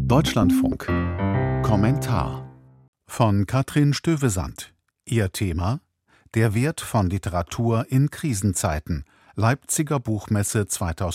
Deutschlandfunk. Kommentar von Katrin Stövesand. Ihr Thema: Der Wert von Literatur in Krisenzeiten. Leipziger Buchmesse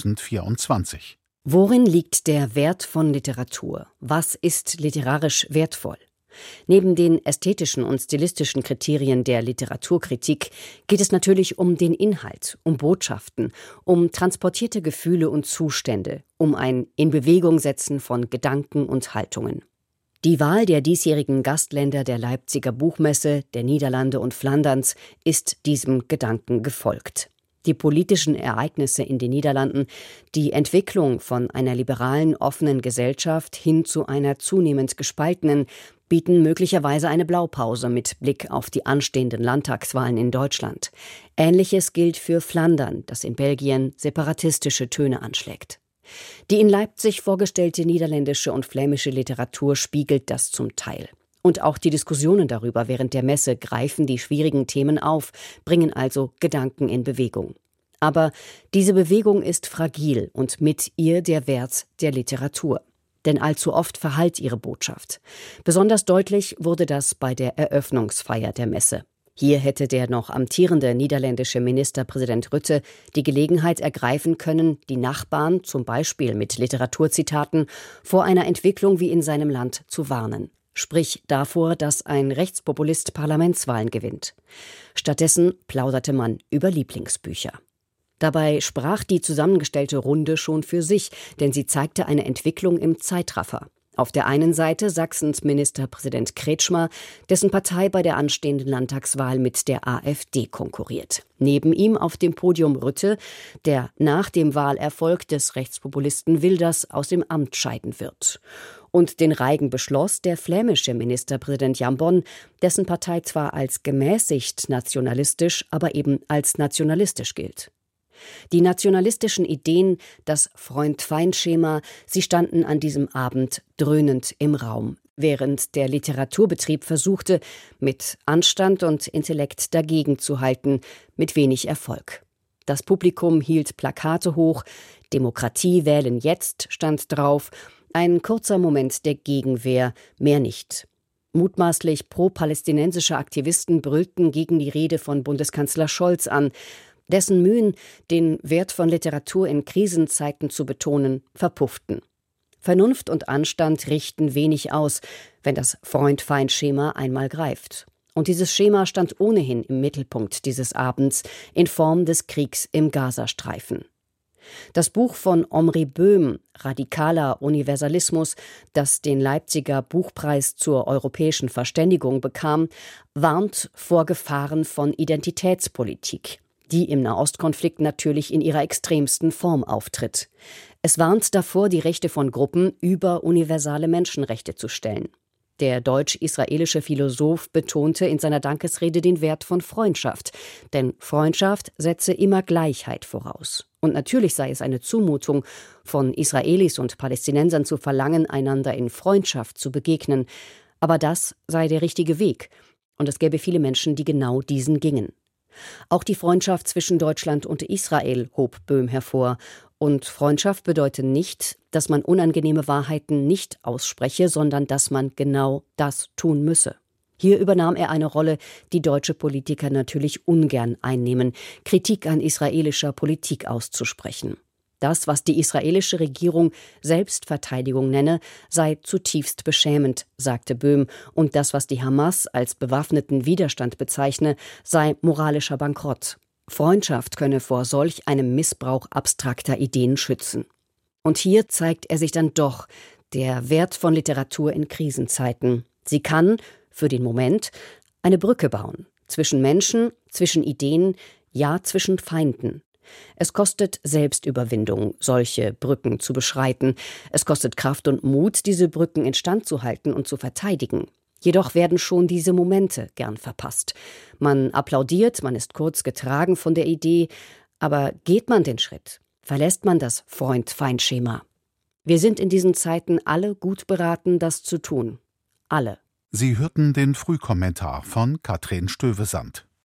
2024. Worin liegt der Wert von Literatur? Was ist literarisch wertvoll? Neben den ästhetischen und stilistischen Kriterien der Literaturkritik geht es natürlich um den Inhalt, um Botschaften, um transportierte Gefühle und Zustände, um ein In-Bewegung-Setzen von Gedanken und Haltungen. Die Wahl der diesjährigen Gastländer der Leipziger Buchmesse, der Niederlande und Flanderns, ist diesem Gedanken gefolgt. Die politischen Ereignisse in den Niederlanden, die Entwicklung von einer liberalen, offenen Gesellschaft hin zu einer zunehmend gespaltenen, bieten möglicherweise eine Blaupause mit Blick auf die anstehenden Landtagswahlen in Deutschland. Ähnliches gilt für Flandern, das in Belgien separatistische Töne anschlägt. Die in Leipzig vorgestellte niederländische und flämische Literatur spiegelt das zum Teil. Und auch die Diskussionen darüber während der Messe greifen die schwierigen Themen auf, bringen also Gedanken in Bewegung. Aber diese Bewegung ist fragil und mit ihr der Wert der Literatur. Denn allzu oft verhallt ihre Botschaft. Besonders deutlich wurde das bei der Eröffnungsfeier der Messe. Hier hätte der noch amtierende niederländische Ministerpräsident Rutte die Gelegenheit ergreifen können, die Nachbarn, zum Beispiel mit Literaturzitaten, vor einer Entwicklung wie in seinem Land zu warnen. Sprich davor, dass ein Rechtspopulist Parlamentswahlen gewinnt. Stattdessen plauderte man über Lieblingsbücher. Dabei sprach die zusammengestellte Runde schon für sich, denn sie zeigte eine Entwicklung im Zeitraffer. Auf der einen Seite Sachsens Ministerpräsident Kretschmer, dessen Partei bei der anstehenden Landtagswahl mit der AfD konkurriert. Neben ihm auf dem Podium Rutte, der nach dem Wahlerfolg des Rechtspopulisten Wilders aus dem Amt scheiden wird. Und den Reigen beschloss der flämische Ministerpräsident Jan Bon, dessen Partei zwar als gemäßigt nationalistisch, aber eben als nationalistisch gilt. Die nationalistischen Ideen, das Freund-Feind-Schema, sie standen an diesem Abend dröhnend im Raum, während der Literaturbetrieb versuchte, mit Anstand und Intellekt dagegen zu halten, mit wenig Erfolg. Das Publikum hielt Plakate hoch, Demokratie wählen jetzt stand drauf, ein kurzer Moment der Gegenwehr, mehr nicht. Mutmaßlich pro-palästinensische Aktivisten brüllten gegen die Rede von Bundeskanzler Scholz an, dessen Mühen, den Wert von Literatur in Krisenzeiten zu betonen, verpufften. Vernunft und Anstand richten wenig aus, wenn das Freund-Feind-Schema einmal greift. Und dieses Schema stand ohnehin im Mittelpunkt dieses Abends in Form des Kriegs im Gazastreifen. Das Buch von Omri Böhm, Radikaler Universalismus, das den Leipziger Buchpreis zur europäischen Verständigung bekam, warnt vor Gefahren von Identitätspolitik, die im Nahostkonflikt natürlich in ihrer extremsten Form auftritt. Es warnt davor, die Rechte von Gruppen über universale Menschenrechte zu stellen. Der deutsch-israelische Philosoph betonte in seiner Dankesrede den Wert von Freundschaft, denn Freundschaft setze immer Gleichheit voraus. Und natürlich sei es eine Zumutung, von Israelis und Palästinensern zu verlangen, einander in Freundschaft zu begegnen. Aber das sei der richtige Weg. Und es gäbe viele Menschen, die genau diesen gingen. Auch die Freundschaft zwischen Deutschland und Israel hob Böhm hervor. Und Freundschaft bedeutet nicht, dass man unangenehme Wahrheiten nicht ausspreche, sondern dass man genau das tun müsse. Hier übernahm er eine Rolle, die deutsche Politiker natürlich ungern einnehmen, Kritik an israelischer Politik auszusprechen. Das, was die israelische Regierung Selbstverteidigung nenne, sei zutiefst beschämend, sagte Böhm, und das, was die Hamas als bewaffneten Widerstand bezeichne, sei moralischer Bankrott. Freundschaft könne vor solch einem Missbrauch abstrakter Ideen schützen. Und hier zeigt er sich dann doch, der Wert von Literatur in Krisenzeiten. Sie kann, für den Moment, eine Brücke bauen. Zwischen Menschen, zwischen Ideen, ja zwischen Feinden. Es kostet Selbstüberwindung, solche Brücken zu beschreiten. Es kostet Kraft und Mut, diese Brücken instand zu halten und zu verteidigen. Jedoch werden schon diese Momente gern verpasst. Man applaudiert, man ist kurz getragen von der Idee, aber geht man den Schritt? Verlässt man das Freund-Feind-Schema? Wir sind in diesen Zeiten alle gut beraten, das zu tun. Alle. Sie hörten den Frühkommentar von Katrin Stövesand.